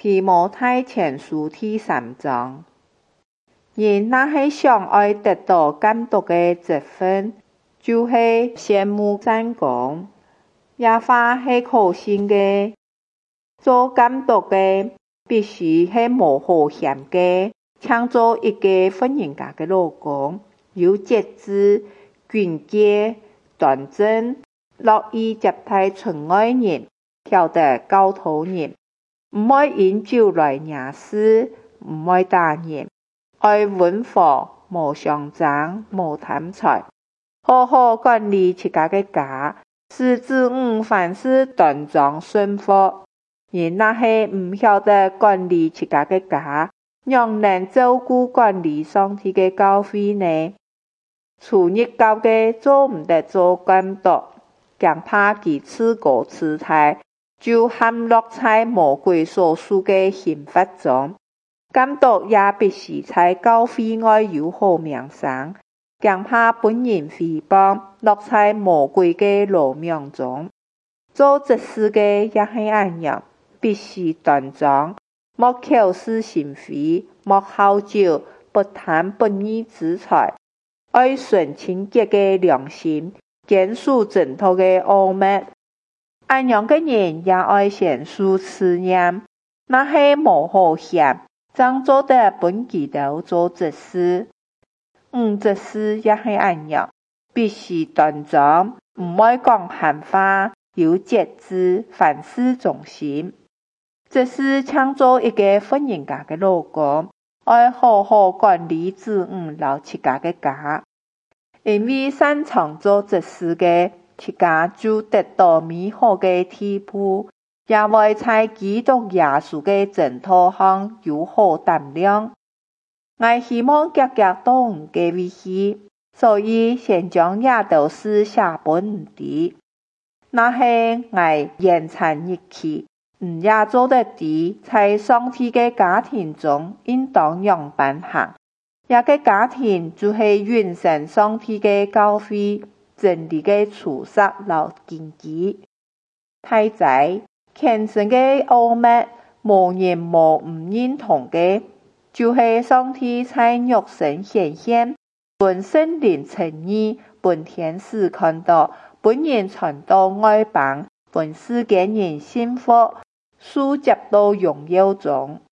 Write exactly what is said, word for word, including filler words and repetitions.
提摩太前书第三章。人若是想要得到监督的职分，就是羡慕善功，也话是可信的。做监督的必须是无好嫌的，像做一个分人家的老公，有节制、quyền潔、端正，樂意接待親愛人，曉得教導人，唔愛飲酒來惹事，唔愛打人，愛溫和，無相爭，無貪財，好好管理自家的家，使子女凡事端莊順服。人若是唔曉得管理自家的家，讓人照顧管理上帝的教會呢？初日教嘅做唔得做監督，驚怕其自高自大，就陷落在魔鬼所賦嘅刑罰中。監督也必須在教會外有好名聲，驚怕本人誹謗，落在魔鬼嘅羅網中。做執事嘅也係一樣，必須端莊，莫口是心非，莫好酒，不貪不義之財，愛存清潔的良心，堅守正統的奧秘。安樣的人也愛賢淑慈驗，那是無好嫌，將做得本基督做執事。嗯，執事也係安樣，必須端莊，唔愛講閒話，有節制，凡事忠心。執事像做一個分人家的老公，愛好好管理子女和自家的家。因為擅長做執事的，自家就得到美好的地步，也會在基督耶穌的正途上有好膽量。我希望各各都唔嘅危險，所以先將也都是寫本地。那是我延長日期，唔也做得啲，在上帝嘅家庭中應當樣辦行。一個家庭就是完成上帝嘅教會，真理嘅處殺和根基。太仔，虔誠嘅奧秘，無人無唔認同嘅，就是上帝在肉身顯現，本聖靈稱義，本天使看到，本人傳到外邦，本世間人信服，書接到榮耀中。